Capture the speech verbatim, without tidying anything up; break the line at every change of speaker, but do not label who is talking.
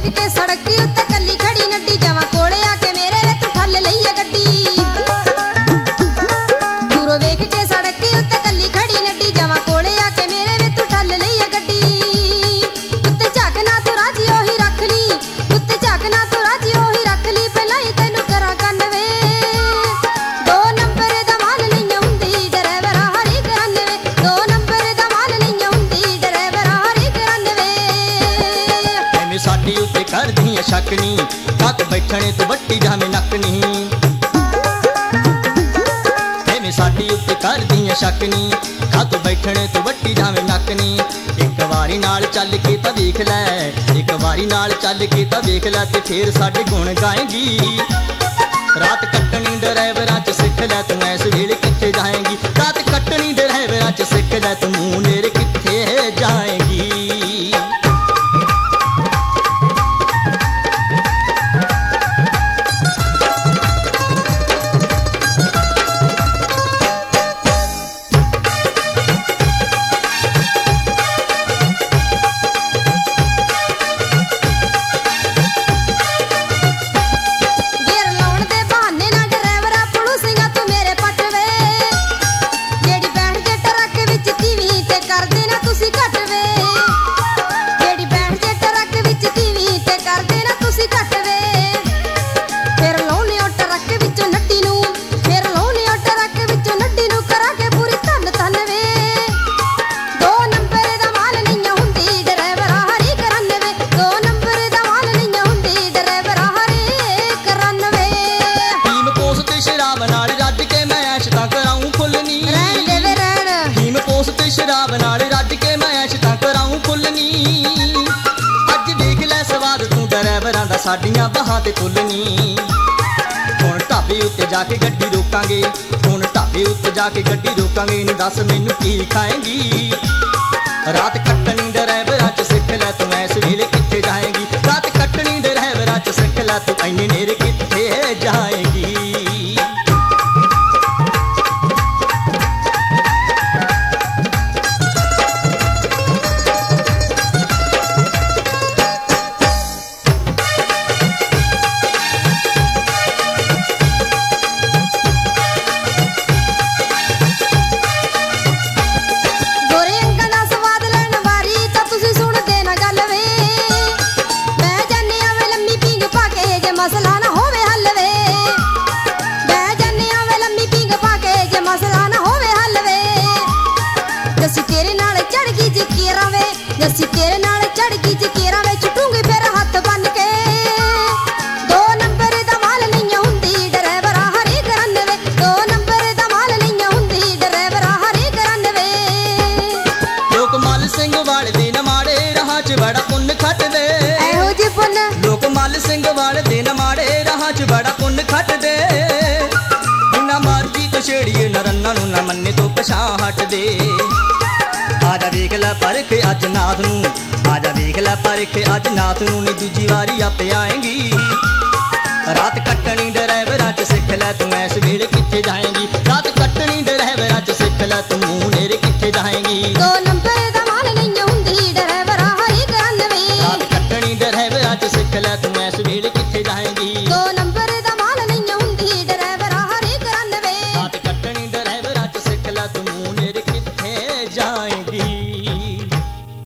ਵੇਖ ਕੇ ਸੜਕ ਉੱਤੇ ਕੱਲੀ ਖੜੀ ਨੱਡੀ ਜਾਵਾਂ ਕੋਲੇ ਆ ਕੇ ਮੇਰੇ ਵੇ ਤੂੰ ਠੱਲ ਲਈ ਆ ਗੱਡੀ ਦੂਰੋਂ ਵੇਖ ਕੇ ਸੜਕ ਉੱਤੇ ਕੱਲੀ ਖੜੀ ਨੱਡੀ ਜਾਵਾਂ ਕੋਲੇ ਆ ਕੇ ਮੇਰੇ ਵੇ ਤੂੰ ਠੱਲ ਲਈ ਆ ਗੱਡੀ ਉੱਤੇ ਝਾਕਣਾ ਤੂੰ ਰਾਜੀ ਉਹੀ ਰੱਖ ਲਈ ਉੱਤੇ ਝਾਕਣਾ ਤੂੰ ਰਾਜੀ ਉਹੀ ਰੱਖ ਲਈ ਪਹਿਲਾਂ ਹੀ ਤੈਨੂੰ ਕਰਾਂ ਕੰਨ ਵੇ ਦੋ ਨੰਬਰ ਦਾ ਮਾਲ ਨਹੀਂ ਹੁੰਦੀ ਡਰਾਈਵਰ ਹਰੀ ਕਰਨ ਵੇ ਦੋ ਨੰਬਰ ਦਾ ਮਾਲ ਨਹੀਂ ਹੁੰਦੀ ਡਰਾਈਵਰ ਹਰੀ ਕਰਨ ਵੇ
ਐਵੇਂ ਸਾਡੀ ਉੱਤੇ ਕਰਦੀ ਐ ਸ਼ੱਕ ਨੀ ਕੱਤ ਬੈਠਣੇ ਤੂੰ ਵੱਟੀ ਜਾਵੇਂ ਨੱਕ ਨੀ ਐਵੇਂ ਸਾਡੀ ਉੱਤੇ ਕਰਦੀ ਐ ਸ਼ੱਕ ਨੀ ਕੱਤ ਬੈਠਣੇ ਤੂੰ ਵੱਟੀ ਜਾਵੇਂ ਨੱਕ ਨੀ ਇੱਕ ਵਾਰੀ ਨਾਲ ਚੱਲ ਕੇ ਤਾਂ ਵੇਖ ਲੈ ਇੱਕ ਵਾਰੀ ਨਾਲ ਚੱਲ ਕੇ ਤਾਂ ਵੇਖ ਲੈ ਤੇ ਫੇਰ ਸਾਡੇ ਗੁਣ ਗਾਏਂਗੀ ਰਾਤ ਕੱਟਣੀ ਡਰਾਈਵਰਾਂ ਚ ਸਿੱਖ ਲੈ ਤੂੰ ਐਸ ਵੇਲੇ ਕਿੱਥੇ ਜਾਏਂਗੀ ਰਾਤ ਕੱਟਣੀ ਡਰਾਈਵਰਾਂ ਚ ਸਿੱਖ ਲੈ ਤੂੰ ਮੂੰਹ ਨੇੜੇ ਕਿੱਥੇ ਜਾਏਂਗੀ
ਗੇਰ ਲਾਉਣ ਦੇ ਬਹਾਨੇ ਨਾਲ ਡਰਾਈਵਰਾ ਪੁਲੂ ਸਿੰਘਾ ਤੂੰ ਮੇਰੇ ਪੱਟ ਵੇ ਜਿਹੜੀ ਬੈਠ ਜੇ ਟਰੱਕ ਵਿੱਚ ਤੀਵੀਂ ਤੇ ਕਰਦੇ ਨਾ ਤੁਸੀਂ ਘੱਟ ਵੇ ਜਿਹੜੀ ਬੈਠ ਜੇ ਟਰੱਕ ਵਿੱਚ ਤੀਵੀਂ ਤੇ ਕਰਦੇ ਨਾ ਤੁਸੀਂ ਘੱਟ ਵੇ ਫਿਰ ਲਾਉਣੇ ਉਹ ਟਰੱਕ ਵਿੱਚੋਂ ਨੱਡੀ ਨੂੰ ਫਿਰ ਲਾਉਣੇ ਉਹ ਟਰੱਕ ਵਿੱਚੋਂ ਨੱਡੀ ਨੂੰ ਕਰਾਂਗੇ ਪੂਰੀ ਧੰਨ ਧੰਨ ਵੇ ਦੋ ਨੰਬਰ ਦਾ ਮਾਲ ਨਹੀਂ ਹੁੰਦੀ ਡਰਾਈਵਰ ਹਰੀ ਕਰਨ ਵੇ ਦੋ ਨੰਬਰ ਦਾ ਮਾਲ ਨਹੀਂ ਹੁੰਦੀ ਡਰਾਈਵਰ ਹਰੀ ਕਰਨ ਵੇ
ਟੀਮ ਪੋਸ ਤੇ ਸ਼ਰਾਬ ਨਾਲ ਰੱਜ ਕੇ ਮੈਂ ਐਸ਼ ਤਾਂ ਕਰਾਊਂ ਫੁੱਲ ਨੀ
ਰਹਿਣ ਦੇ ਵੇ ਰਹਿਣ
ਟੀਮ ਪੋਸ ਤੇ ਸ਼ਰਾਬ ਨਾਲ ਰੱਜ ਕੇ ਮੈਂ ਐਸ਼ ਤਾਂ ਕਰਾਊਂ ਫੁੱਲ ਨੀ ਅੱਜ ਦੇਖ ਲੈ ਸਵਾਦ ਤੂੰ ਡਰਾਈਵਰਾਂ ਦਾ ਸਾਡੀਆਂ ਬਾਹਾਂ ਤੇ ਤੁੱਲ ਨੀ ਹੁਣ ਢਾਬੇ ਉੱਤੇ ਜਾ ਕੇ ਗੱਡੀ ਰੋਕਾਂਗੇ ਹੁਣ ਢਾਬੇ ਉੱਤੇ ਜਾ ਕੇ ਗੱਡੀ ਰੋਕਾਂਗੇ ਨੀ ਦੱਸ ਮੈਨੂੰ ਕੀ ਖਾਏਂਗੀ ਰਾਤ ਕੱਟਣੀ ਡਰਾਈਵਰਾਂ ਚ ਸਿੱਖ ਲੈ ਤੂੰ ਐਸ ਵੇਲੇ ਕਿੱਥੇ ਜਾਏਂਗੀ ਰਾਤ ਕੱਟਣੀ ਡਰਾਈਵਰਾਂ ਚ ਸਿੱਖ ਲੈ ਤੂੰ ਐਨੇ ਨੇੜੇ ਕਿੱਥੇ ਜਾਏਂਗੀ
ਗੋਰੇ ਅੰਗਾਂ ਦਾ ਸਵਾਦ ਲੈਣ ਵਾਰੀ ਤਾਂ ਤੁਸੀਂ ਸੁਣਦੇ ਨਾ ਗੱਲ ਵੇ ਬਹਿ ਜਾਂਦੇ ਆਵੇਂ ਲੰਮੀ ਪੀਂਗ ਪਾ ਕੇ ਜੇ ਮਸਲਾ ਨਾ ਹੋਵੇ ਹੱਲ ਵੇ ਬਹਿ ਜਾਂਦੇ ਆਵੇਂ ਲੰਮੀ ਪੀਂਗ ਪਾ ਕੇ ਜੇ ਮਸਲਾ ਨਾ ਹੋਵੇ ਹੱਲ ਵੇ ਜੱਸੀ ਤੇਰੇ ਨਾਲ ਚੜ ਗਈ ਜੀ ਕੇਰਾਂ ਵੇ ਜੱਸੀ ਤੇਰੇ ਨਾਲ ਚੜ ਗਈ ਜੀ ਕੇਰਾਂ ਵੇ ਛੁੱਟੂਗੀ ਫਿਰ ਹੱਥ ਬੰਨ ਕੇ ਦੋ ਨੰਬਰ ਦਾ ਮਾਲ ਨਹੀਂ ਹੁੰਦੀ ਡਰਾਈਵਰ ਹਰੀ ਕਰਨ ਵੇ ਦੋ ਨੰਬਰ ਦਾ ਮਾਲ ਨਹੀਂ ਹੁੰਦੀ ਡਰਾਈਵਰ ਹਰੀ ਕਰਨ ਵੇ
ਲੋਕ ਮੱਲ ਸਿੰਘ ਵਾਲੇ ਦੇ ਨ ਮਾੜੇ ਰਾਹਾਂ 'ਚ ਬੜਾ ਪੁੰਨ ਖੱਟਦੇ
ਇਹੋ ਜਿਹੇ ਪੁੰਨ
ਲੋਕ ਮੱਲ ਸਿੰਘ ਵਾਲੇ ਦੇ ਨ ਮਾੜੇ ਰਾਹਾਂ 'ਚ ਬੜਾ ਪੁੰਨ ਖੱਟਦੇ ਜਿੰਨਾ ਮਰਜੀ ਕਛੇੜੀਏ ਨਰਨਾਂ ਨੂੰ ਨਾ ਮੰਨੇ ਤੋਂ ਪਛਾਂ ਹਟਦੇ ਆਜਾ ਵੇਖ ਲੈ ਪਰਖ ਅੱਜ ਨਾਥ ਨੂੰ ਆਜਾ ਵੇਖ ਲੈ ਪਰਖ ਅੱਜ ਨਾਥ ਨੂੰ ਨੀ ਦੂਜੀ ਵਾਰੀ ਆਪੇ ਆਏਂਗੀ ਰਾਤ ਕੱਟਣੀ ਡਰਾਈਵਰਾਂ ਚ ਸਿੱਖ ਲੈ ਤੂੰ ਐਸ ਵੇਲੇ ਕਿੱਥੇ ਜਾਏਂਗੀ ਰਾਤ ਕੱਟਣੀ ਡਰਾਈਵਰਾਂ ਚ ਸਿੱਖ ਲੈ ਤੂੰ ਮੂੰਹ ਨੇੜੇ ਕਿੱਥੇ ਜਾਏਂਗੀ
ਦੋ ਨੰਬਰ ਦਾ ਮਾਲ ਨਹੀਂ ਹੁੰਦੀ ਡਰਾਈਵਰ ਹਰੀ ਕਰਨ ਵੇ
ਰਾਤ ਕੱਟਣੀ ਡਰਾਈਵਰਾਂ ਚ ਸਿੱਖ ਲੈ ਤੂੰ ਐਸ ਵੇਲੇ ਕਿੱਥੇ ਜਾਏਂਗੀ
ਦੋ ਨੰਬਰ ਦਾ ਮਾਲ ਨਹੀਂ ਹੁੰਦੀ ਡਰਾਈਵਰ ਹਰੀ ਕਰਨ ਵੇ
ਰਾਤ ਕੱਟਣੀ ਡਰਾਈਵਰਾਂ ਚ ਸਿੱਖ ਲੈ ਤੂੰ ਮੂੰਹ ਨੇੜੇ ਕਿੱਥੇ